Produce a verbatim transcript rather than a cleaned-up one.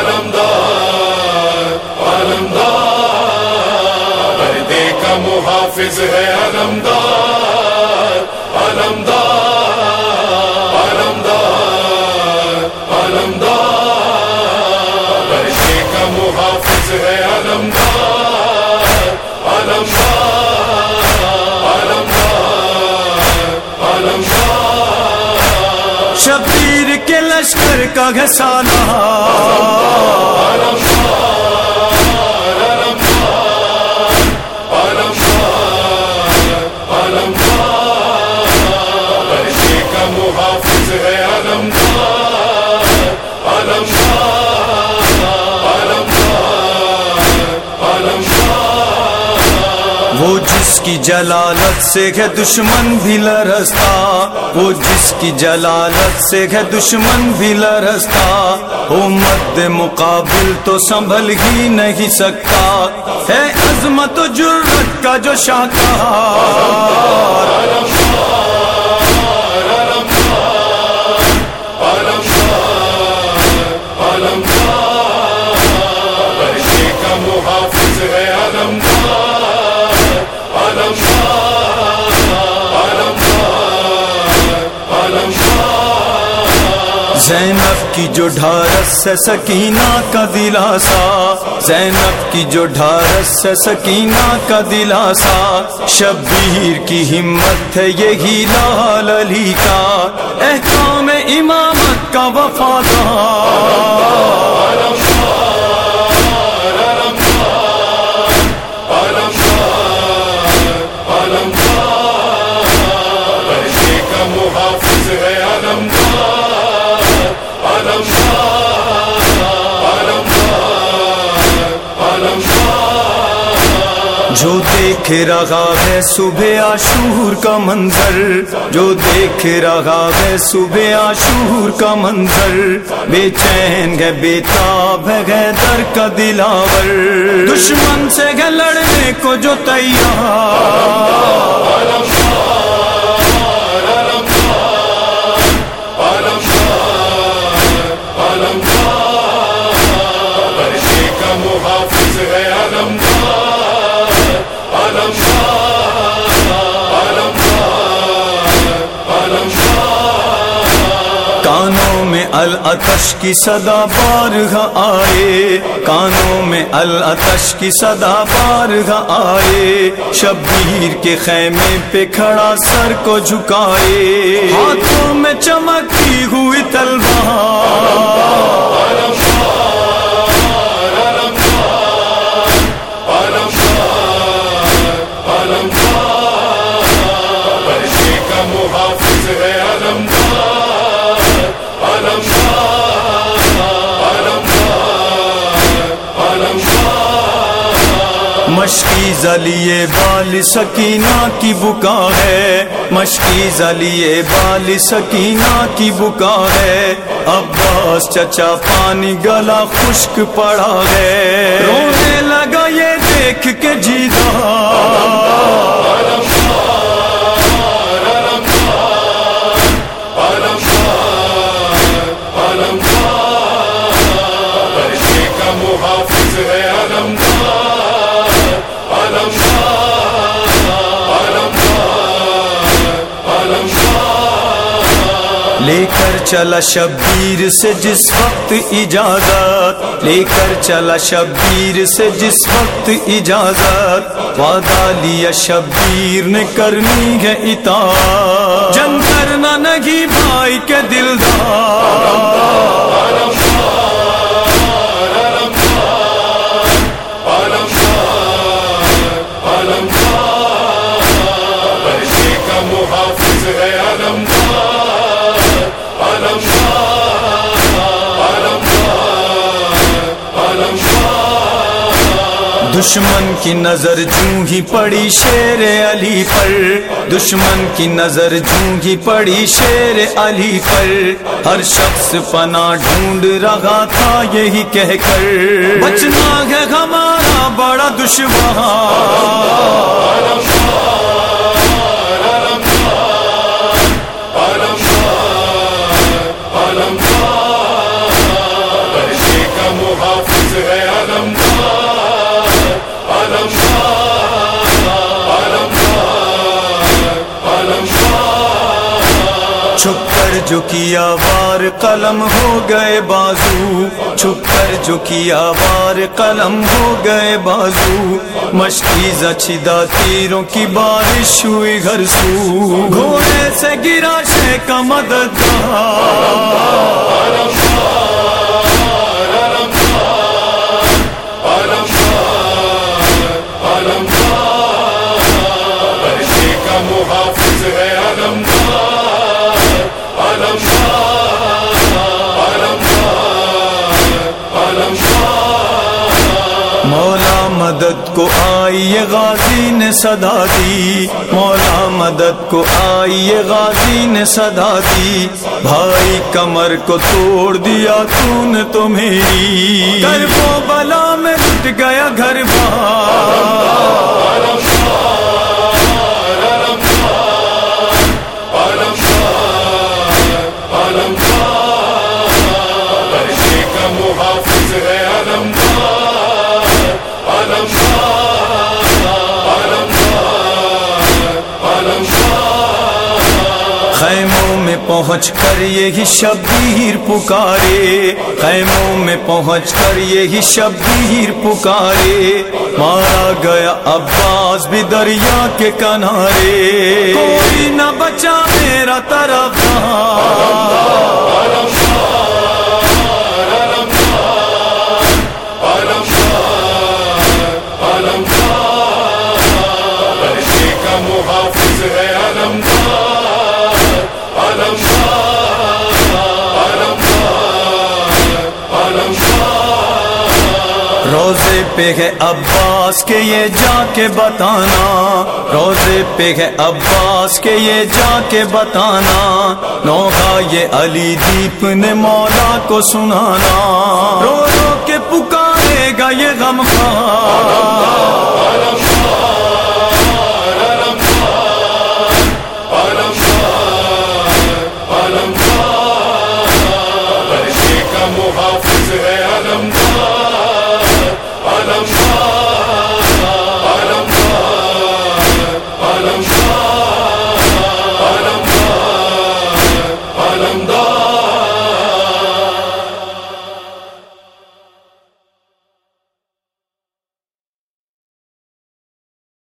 علمدار علمدار پردے کا محافظ ہے علمدار علمدار علمدار علمدار پردے کا محافظ ہے علمدار علمدار علمدار علمدار شبیر کے لشکر کا ہے سالار محافظ ہے علمدار علمدار علمدار علمدار وہ جس کی جلالت سے ہے دشمن بھی لرزتا وہ جس کی جلالت سے ہے دشمن بھی لرزتا وہ مد مقابل تو سنبھل ہی نہیں سکتا ہے عظمت و جرت کا جو شاہکار محافظ ہے علمدار علمدار علمدار علمدار زینب کی جو ڈھارس سے سکینہ کا دلاسا زینب کی جو ڈھارس سے سکینہ کا دلاسا شبیر کی ہمت ہے یہی لال علی کا احکام امامت کا وفادار محافظ ہے علمدار علمدار علمدار علمدار جو دیکھ رہا ہے صبح عاشور کا منظر جو دیکھ رہا ہے صبح عاشور کا منظر بے چین ہے بے تاب ہے حیدر کا دلاور دشمن سے ہے لڑنے کو جو تیار محافظ ہے علمدار علمدار علمدار علمدار کانوں میں العطش کی صدا بارگاہ آئے کانوں میں العطش کی صدا بارگاہ آئے شبیر کے خیمے پہ کھڑا سر کو جھکائے ہاتھوں میں چمکتی ہوئی تلوار محافظ ہے علمدار علمدار علمدار علمدار مشکی زلیے بال سکینہ کی بکا ہے مشکی زلیے بال سکینہ کی بکا ہے عباس چچا پانی گلا خشک پڑا ہے رونے لگا یہ دیکھ کے جیتا محافظ ہے علمدار علمدار علمدار علمدار لے کر چلا شبیر سے جس وقت اجازت لے کر چلا شبیر سے جس وقت اجازت وعدہ لیا شبیر نے کرنی ہے اطاعت جنگ کرنا نہیں بھائی کے دلدار محافظ ہے علمدار علمدار علمدار علمدار دشمن کی نظر جوں ہی پڑی شیر علی پر دشمن کی نظر جوں ہی پڑی شیر علی پر ہر شخص پناہ ڈھونڈ رہا تھا یہی کہہ کر بچنا ہے ہمارا بڑا دشوار جو کیا وار قلم ہو گئے بازو، چھپ کر جو کیا وار قلم ہو گئے بازو، مشکیزہ چھدا تیروں کی بارش ہوئی گھر سو، گھوڑے سے گرا شے کا مددگار، محافظ ہے علمدار، علمدار، علمدار، علمدار۔ مولا مدد کو آئی یہ غازی نے صدا دی، مولا مدد کو آئی یہ غازی نے صدا دی، بھائی کمر کو توڑ دیا تو نے تو میری، کرب و بلا میں لٹ گیا گھر بار، محافظ ہے علمدار، علمدار، علمدار، علمدار۔ خیموں میں پہنچ کر یہی شبیر پکارے، خیموں میں پہنچ کر یہی شبیر پکارے، مارا گیا عباس بھی دریا کے کنارے، کوئی نہ بچا میرا طرفدار، محافظ ہے علمدار، علمدار، علمدار، علمدار۔ روزے پہ ہے عباس کے یہ جا کے بتانا، روزے پہ ہے عباس کے یہ جا کے بتانا، نوحہ یہ علی دیپ نے مولا کو سنانا، رو رو